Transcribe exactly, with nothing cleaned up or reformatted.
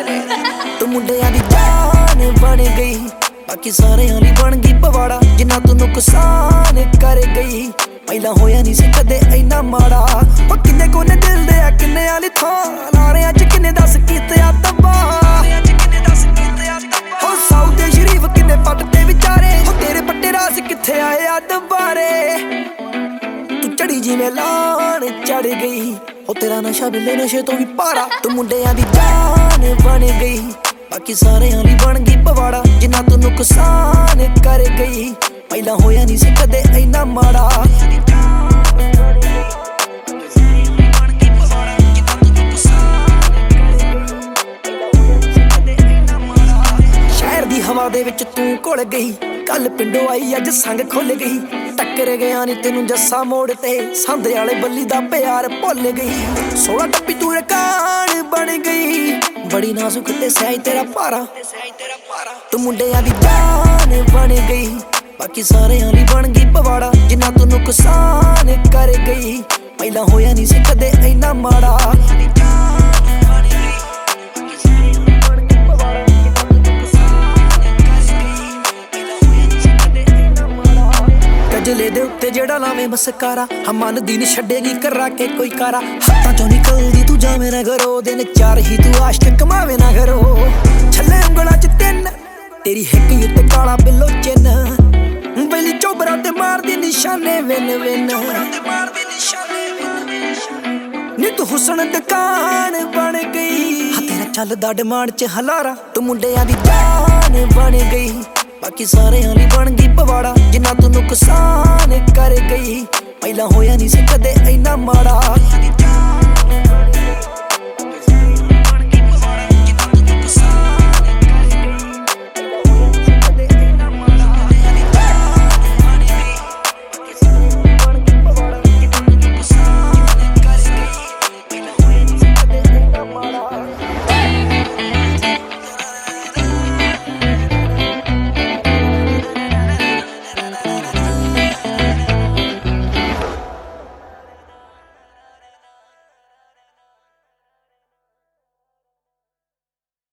तू मुंडियां दी जान बन गई, बाकी सारियां ली बन गई पवाड़ा। जिन्ना तू नुकसान कर गई, पहला होया नहीं सी कदे इन्ना माड़ा। ओ किन्ने कोने दिल दे आ किन्ने आली थां, लारेआं च किन्ने दस कीते आ तबाह। हो साउथ दे शरीफ किन्ने पट ते विचारे, हो तेरे पट्टे रास कित्थे आए आ दुबारे। तू चढ़ी जिवें लान चढ़ गई, हो तेरा नशा बिल्ले नशे तो भी पारा। तू मुंडियां दी जान बन गई, बाकी सारियां ली बन गई पवाड़ा। जिन्ना तू नुकसान कर गई, पहला होया नहीं सी कदे इन्ना माड़ा। शहर दी हवा दे विच तू घुल गई, कल पिंडों आई अज संग खुल गई। टक्कर गया नी तेनू जस्सा मोड़ ते, सांधे आले बल्ली दा प्यार भुल गई। सोलह टप्पी तू रकान बन गई, बड़ी नाजुक ते सही तेरा पारा। तू मुंडियां दी जान बन गई, बाकी सारियां ली बन गई पवाड़ा। जिन्ना तू नुकसान कर गई, पहला होया नहीं सी कदे इन्ना माड़ा। गजले दे उत्ते जेड़ा लावे मस्कारा, हम मन दी नी छड्डेगी करा के कोई कारा। हत्थां चों निकलदी तू जावे ना घरों, दिन चार ही तू आशिक कमावे ना घरों। छल्ले उंगलां च तिन तेरी हिक उत्ते काला बिल्लो चिन्ह, बैली चोबरा ते मारदी निशाने विन विन। नी तू हुस्न दुकान बन गई, हाँ तेरा चलदा डिमांड च हलारा। तू मुंडियां दी जान बन गई, बाकी सारियां ली बन गई पवाड़ा। जिन्ना तू नुकसान कर गई, पहला होया नहीं सी कदे इन्ना माड़ा।